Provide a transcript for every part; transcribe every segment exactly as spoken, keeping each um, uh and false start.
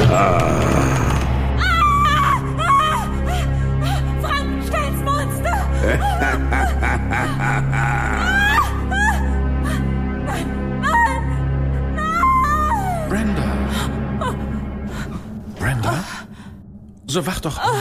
Frankensteins Monster! Nein, nein, nein! Brenda! Brenda? So wach doch auf.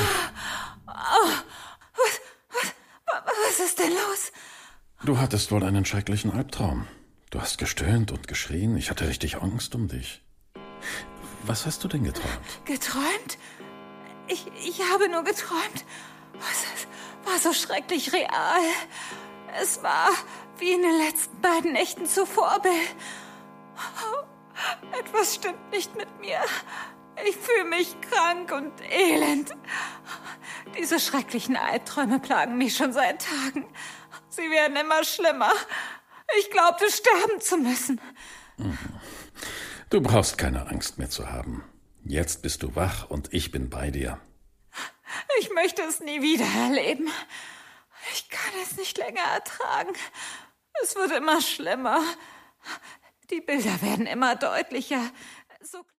Was, was, was ist denn los? Du hattest wohl einen schrecklichen Albtraum. Du hast gestöhnt und geschrien. Ich hatte richtig Angst um dich. Was hast du denn geträumt? Geträumt? Ich, ich habe nur geträumt. Es war so schrecklich real. Es war wie in den letzten beiden Nächten zuvor, Bill. Etwas stimmt nicht mit mir. Ich fühle mich krank und elend. Diese schrecklichen Albträume plagen mich schon seit Tagen. Sie werden immer schlimmer. Ich glaubte, sterben zu müssen. Du brauchst keine Angst mehr zu haben. Jetzt bist du wach und ich bin bei dir. Ich möchte es nie wieder erleben. Ich kann es nicht länger ertragen. Es wird immer schlimmer. Die Bilder werden immer deutlicher. So